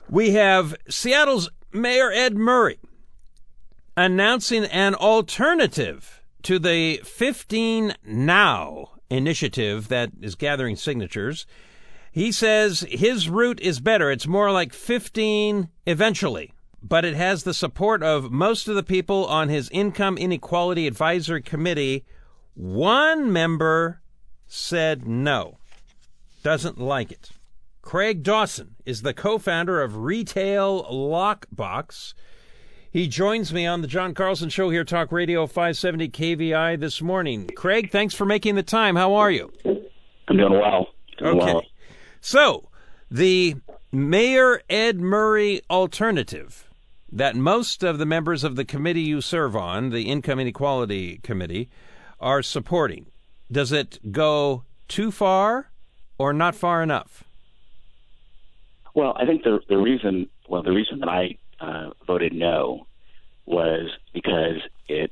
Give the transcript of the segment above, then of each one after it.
We have Seattle's Mayor Ed Murray announcing an alternative to the 15 Now initiative that is gathering signatures. He says his route is better. It's more like 15 eventually, but it has the support of most of the people on his Income Inequality Advisory Committee. One member said no, doesn't like it. Craig Dawson is the co-founder of Retail Lockbox. He joins me on the John Carlson Show here, Talk Radio 570 KVI this morning. Craig, thanks for making the time. How are you? I'm doing well. Okay. So, the Mayor Ed Murray alternative that most of the members of the committee you serve on, the Income Inequality Committee, are supporting. Does it go too far or not far enough? Well, I think the reason that I voted no was because it,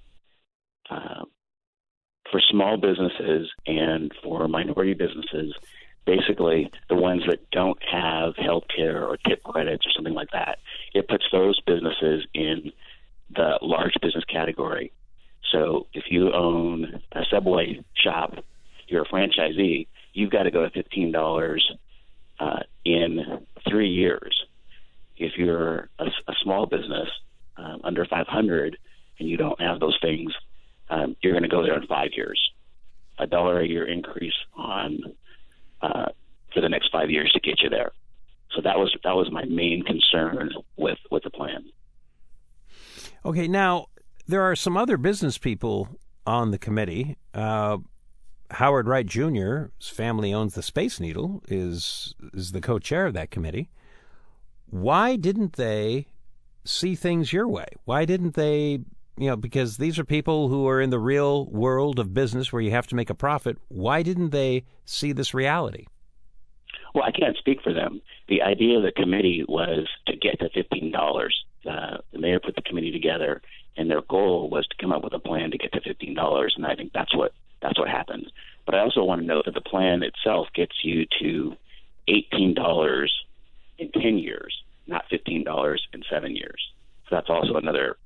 for small businesses and for minority businesses, basically the ones that don't have health care or tip credits or something like that, it puts those businesses in the large business category. So if you own a Subway shop, you're a franchisee, you've got to go to $15 in 3 years. If you're a small business under 500 and you don't have those things, you're going to go there in 5 years. $1 a year increase on for the next 5 years to get you there. So that was my main concern with the plan. Okay, now there are some other business people on the committee. Howard Wright Jr., whose family owns the Space Needle, is the co-chair of that committee. Why didn't they see things your way? Why didn't they, because these are people who are in the real world of business where you have to make a profit. Why didn't they see this reality? Well, I can't speak for them. The idea of the committee was to get to $15. The mayor put the committee together, and their goal was to come up with a plan to get to $15, and I think that's what happened. But I also want to note that the plan itself gets you to $18 in 10 years, not $15 in 7 years. So that's also another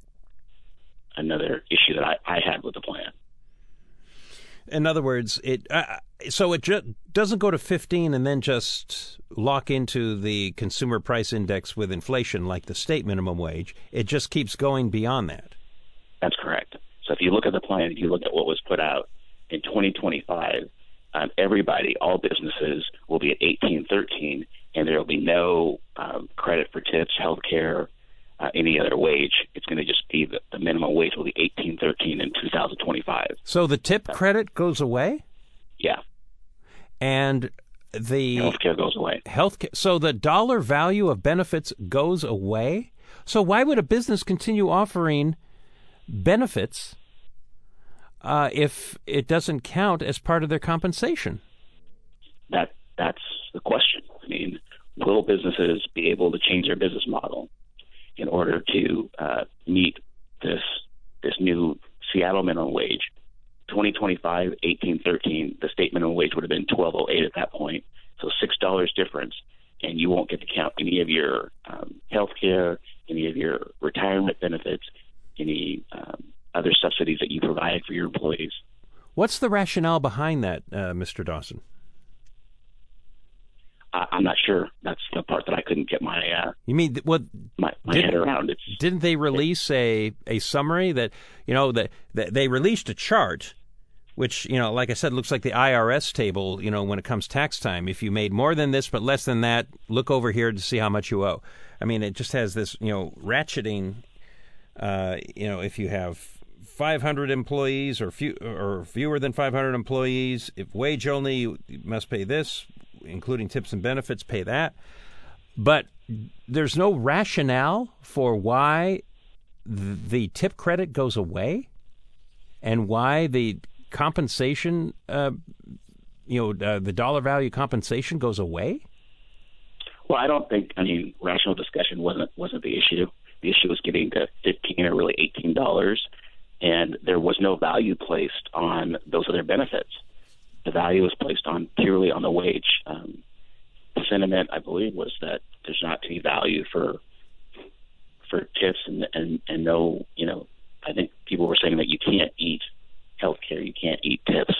issue that I had with the plan. In other words, it doesn't go to 15 and then just lock into the consumer price index with inflation like the state minimum wage. It just keeps going beyond that. That's correct. So if you look at the plan, if you look at what was put out in 2025, everybody, all businesses will be at 18.13, and there will be no credit for tips, health care, any other wage. It's going to just be the minimum wage will be 18.13 in 2025. So the tip credit goes away? Yeah. And the health care goes away. So the dollar value of benefits goes away? So why would a business continue offering benefits if it doesn't count as part of their compensation? That's the question. I mean, will businesses be able to change their business model in order to meet this new Seattle minimum wage? 2025, 18.13, the state minimum wage would have been 12.08 at that point, so $6 difference, and you won't get to count any of your health care, any of your retirement benefits, any other subsidies that you provide for your employees. What's the rationale behind that, Mr. Dawson? I'm not sure. That's the part that I couldn't get my my head around. Didn't they release a summary that they released a chart, which like I said, looks like the IRS table. When it comes tax time, if you made more than this but less than that, look over here to see how much you owe. I mean, it just has this ratcheting. If you have 500 employees or fewer than 500 employees, if wage only, you must pay this, including tips and benefits, pay that. But there's no rationale for why the tip credit goes away and why the compensation, the dollar value compensation goes away. Well, I don't think, rational discussion wasn't the issue. The issue was getting to $15 or really $18, and there was no value placed on those other benefits. The value was placed purely on the wage. sentiment, I believe, was that there's not any value for tips and no, I think people were saying that you can't eat healthcare, you can't eat tips.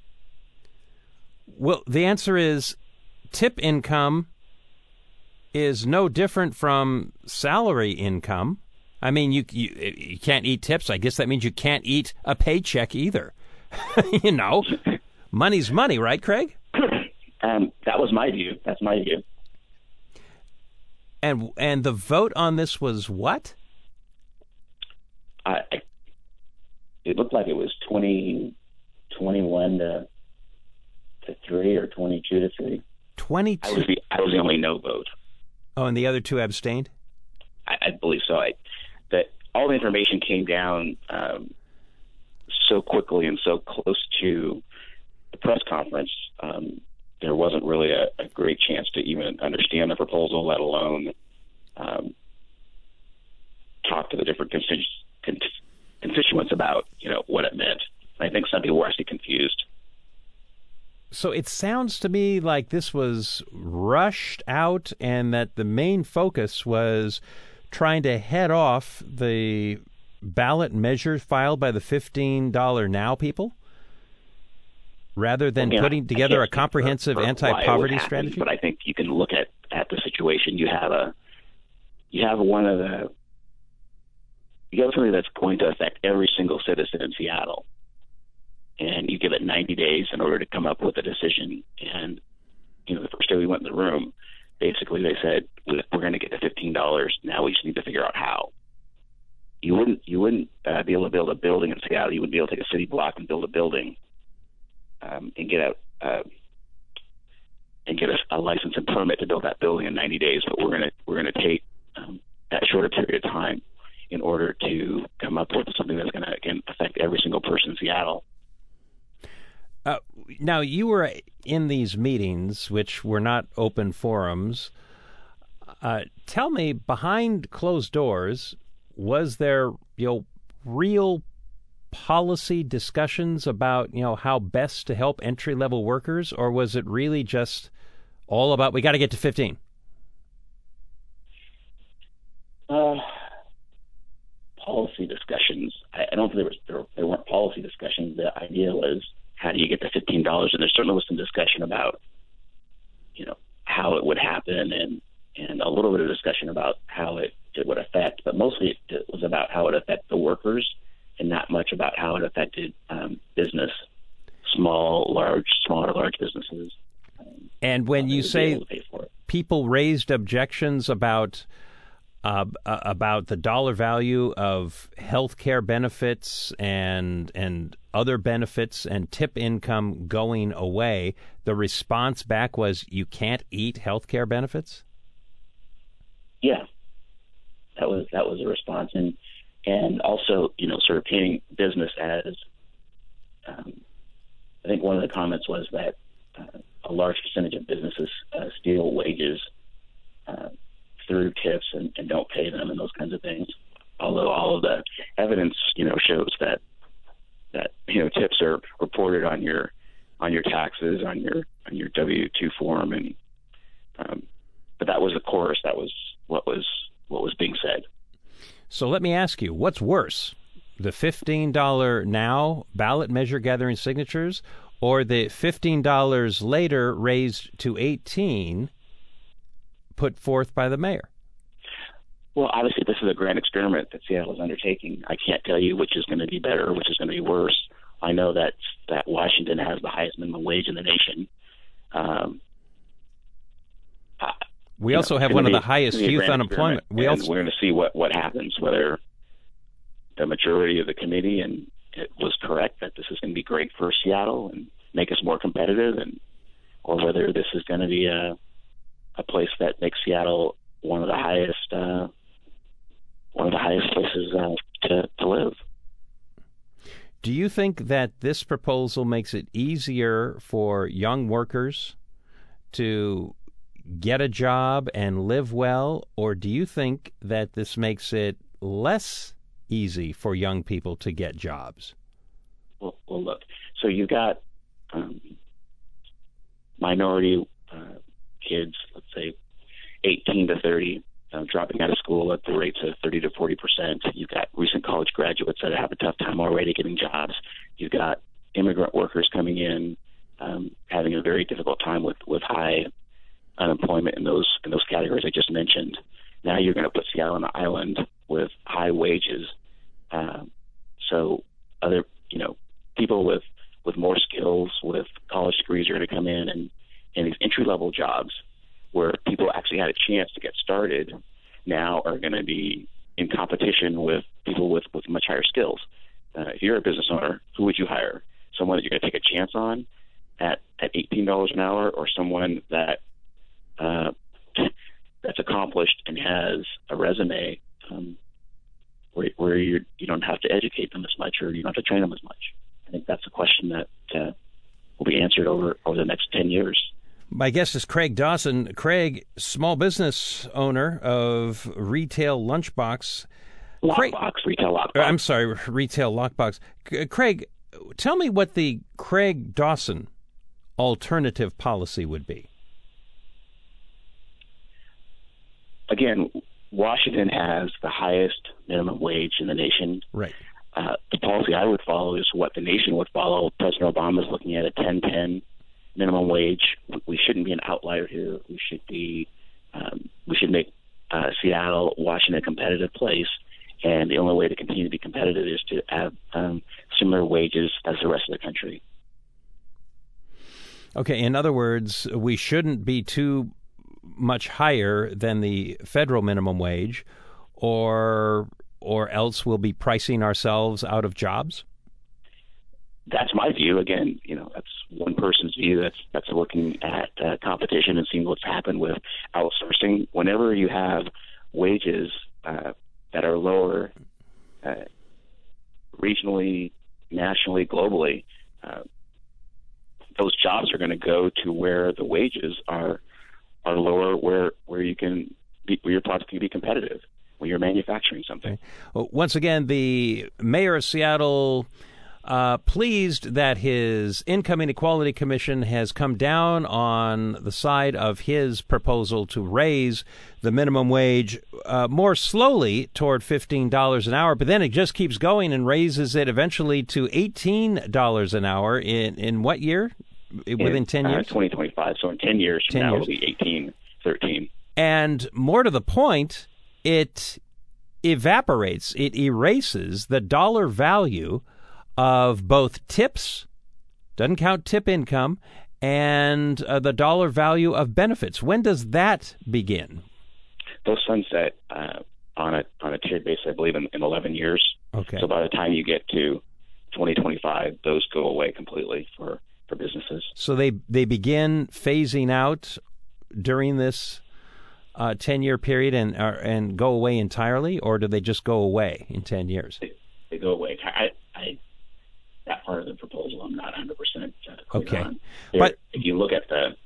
Well, the answer is tip income is no different from salary income. I mean, you can't eat tips. I guess that means you can't eat a paycheck either. Money's money, right, Craig? That was my view. That's my view. And the vote on this was what? It looked like it was 21 to 3 or 22 to 3. 22. I was the only no vote. Oh, and the other two abstained? I believe so. That all the information came down so quickly and so close to the press conference. There wasn't really a great chance to even understand the proposal, let alone talk to the different constituents about what it meant. I think some people were actually confused. So it sounds to me like this was rushed out and that the main focus was trying to head off the ballot measure filed by the $15 Now people rather than putting together a comprehensive anti-poverty strategy? But I think you can look at the situation. You have something that's going to affect every single citizen in Seattle. And you give it 90 days in order to come up with a decision. And, the first day we went in the room, basically they said, we're going to get to $15. Now we just need to figure out how. You wouldn't be able to build a building in Seattle. You wouldn't be able to take a city block and build a building and get a license and permit to build that building in 90 days. But we're going to take that shorter period of time in order to come up with something that's going to, again, affect every single person in Seattle. Now, you were in these meetings, which were not open forums. Tell me, behind closed doors, was there real policy discussions about how best to help entry-level workers, or was it really just all about we got to get to 15? Policy discussions. I don't think there weren't policy discussions. The idea was, how do you get to $15? And there certainly was some discussion about, how it would happen and a little bit of discussion about how it would affect, but mostly it was about how it affected the workers and not much about how it affected business, small or large businesses. And when you say people raised objections about the dollar value of health care benefits and other benefits and tip income going away, the response back was you can't eat health care benefits? Yeah, that was a response, and also sort of painting business as I think one of the comments was that a large percentage of businesses steal wages through tips and don't pay them and those kinds of things. Although all of the evidence, shows that tips are reported on your taxes, on your W-2 form, and but that was the chorus. That was what was being said. So let me ask you, what's worse, the $15 Now ballot measure gathering signatures, or the $15 later raised to $18 put forth by the mayor? Well, obviously, this is a grand experiment that Seattle is undertaking. I can't tell you which is going to be better, which is going to be worse. I know that Washington has the highest minimum wage in the nation. We also have one of the highest youth unemployment. We're going to see what happens, whether the majority of the committee and it was correct that this is going to be great for Seattle and make us more competitive, or whether this is going to be a place that makes Seattle one of the highest places to live. Do you think that this proposal makes it easier for young workers to get a job and live well, or do you think that this makes it less easy for young people to get jobs? Well look, so you've got minority kids, let's say 18 to 30, dropping out of school at the rates of 30 to 40%. You've got recent college graduates that have a tough time already getting jobs. You've got immigrant workers coming in, having a very difficult time with high unemployment in those categories I just mentioned. Now you're going to put Seattle on an island with high wages. So other, people with more skills, with college degrees are going to come in, and these entry-level jobs where people actually had a chance to get started now are going to be in competition with people with much higher skills. If you're a business owner, who would you hire? Someone that you're going to take a chance on at $18 an hour, or someone that that's accomplished and has a resume where you don't have to educate them as much, or you don't have to train them as much? I think that's a question that will be answered over the next 10 years. My guest is Craig Dawson. Craig, small business owner of Retail Lunchbox. Retail Lockbox. I'm sorry, Retail Lockbox. Craig, tell me what the Craig Dawson alternative policy would be. Again, Washington has the highest minimum wage in the nation. Right. The policy I would follow is what the nation would follow. President Obama is looking at a 10-10 minimum wage. We shouldn't be an outlier here. We should make Seattle, Washington a competitive place. And the only way to continue to be competitive is to have similar wages as the rest of the country. Okay. In other words, we shouldn't be too much higher than the federal minimum wage, or else we'll be pricing ourselves out of jobs? That's my view. Again, that's one person's view. That's looking at competition and seeing what's happened with outsourcing. Whenever you have wages that are lower regionally, nationally, globally, those jobs are going to go to where the wages are lower, where you can be, where your product can be competitive when you're manufacturing something. Okay. Well, once again, the mayor of Seattle pleased that his Income Inequality Commission has come down on the side of his proposal to raise the minimum wage more slowly toward $15 an hour, but then it just keeps going and raises it eventually to $18 an hour in what year? Within 10 years? 2025. So in 10 years from now, it'll be 18, 13. And more to the point, it evaporates, it erases the dollar value of both tips, doesn't count tip income, and the dollar value of benefits. When does that begin? Those sunset on a tiered basis, I believe, in 11 years. Okay. So by the time you get to 2025, those go away completely for businesses. So they begin phasing out during this 10-year period and go away entirely, or do they just go away in 10 years? They go away. That part of the proposal, I'm not 100% clear okay. on. But if you look at the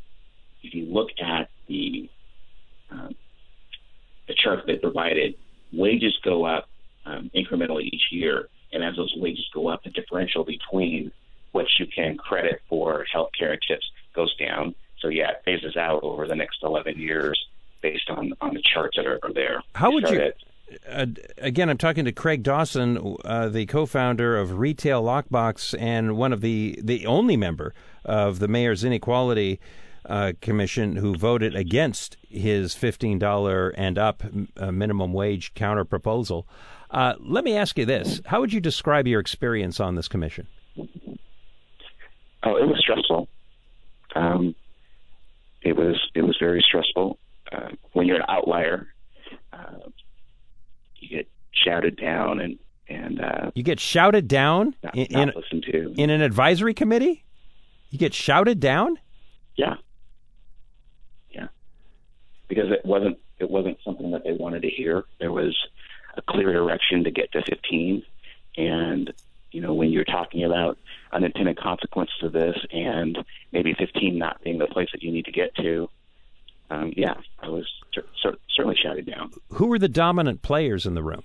chart they provided, wages go up incrementally each year, and as those wages go up, the differential between what you can credit for healthcare and tips goes down. So yeah, it phases out over the next 11 years based on the charts that are there. How would you? Again, I'm talking to Craig Dawson, the co-founder of Retail Lockbox and one of the only member of the Mayor's Inequality Commission who voted against his $15 and up minimum wage counter proposal. Let me ask you this: how would you describe your experience on this commission? Oh, it was stressful. It was very stressful. When you're an outlier, you get shouted down and you get shouted down not listened to in an advisory committee. You get shouted down. Yeah, because it wasn't something that they wanted to hear. There was a clear direction to get to 15, and when you're talking about unintended consequences of this, and maybe 15 not being the place that you need to get to. I was certainly shouted down. Who were the dominant players in the room?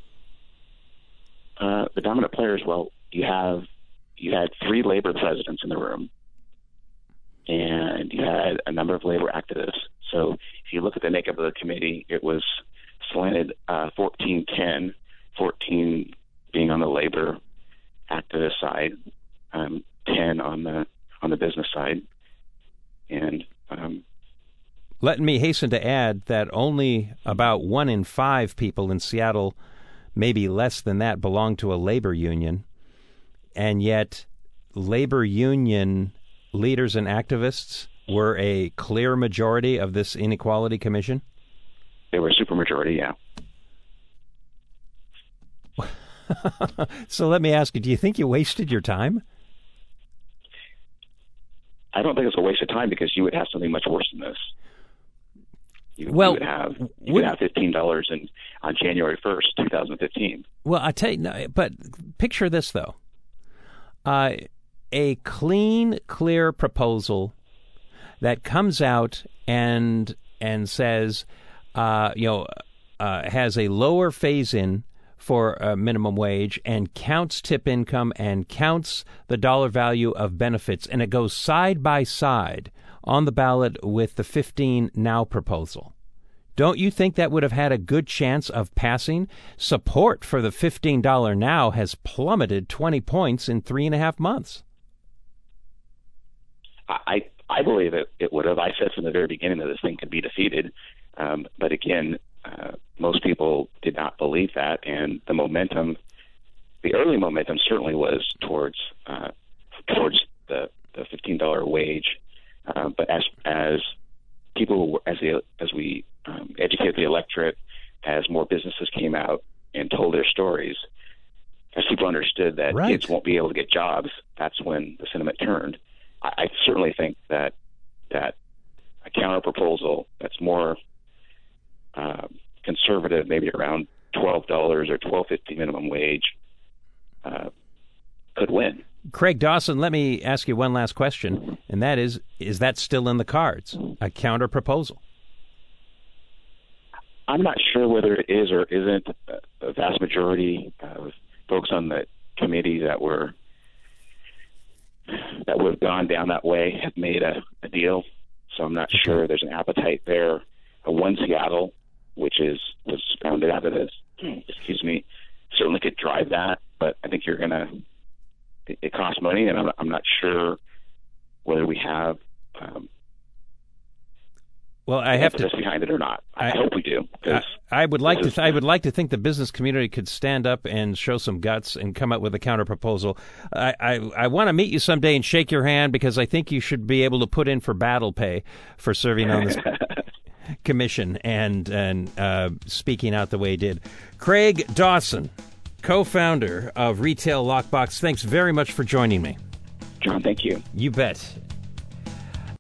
The dominant players, well, you had 3 labor presidents in the room. and you had a number of labor activists. So if you look at the makeup of the committee, it was slanted 14-10, 14 being on the labor activist side, 10 on the business side, and let me hasten to add that only about 1 in 5 people in Seattle, maybe less than that, belong to a labor union, and yet labor union leaders and activists were a clear majority of this Inequality Commission? They were a supermajority, yeah. So let me ask you, do you think you wasted your time? I don't think it's a waste of time, because you would have something much worse than this. You would have $15 on January 1st, 2015. Well, I tell you, but picture this, though. A clean, clear proposal that comes out and says, has a lower phase-in for a minimum wage and counts tip income and counts the dollar value of benefits, and it goes side by side on the ballot with the 15 Now proposal. Don't you think that would have had a good chance of passing? Support for the $15 Now has plummeted 20 points in 3.5 months. I believe it would have. I said from the very beginning that this thing could be defeated. But again, most people did not believe that. And the early momentum certainly was towards the $15 wage. But as we educated the electorate, as more businesses came out and told their stories, as people understood that kids won't be able to get jobs, that's when the sentiment turned. I certainly think that a counter proposal that's more conservative, maybe around $12 or $12.50 minimum wage, could win. Craig Dawson, let me ask you one last question, and that is that still in the cards, a counter proposal? I'm not sure whether it is or isn't. A vast majority of folks on the committee that would have gone down that way have made a deal. So I'm not sure there's an appetite there. One Seattle, which was founded out of this, certainly could drive that, but I think it costs money, and I'm not sure whether we have I have to behind it or not. I hope we do. I would like to think the business community could stand up and show some guts and come up with a counter proposal. I want to meet you someday and shake your hand, because I think you should be able to put in for battle pay for serving on this commission and speaking out the way he did. Craig Dawson, co-founder of Retail Lockbox, thanks very much for joining me. John, thank you. You bet.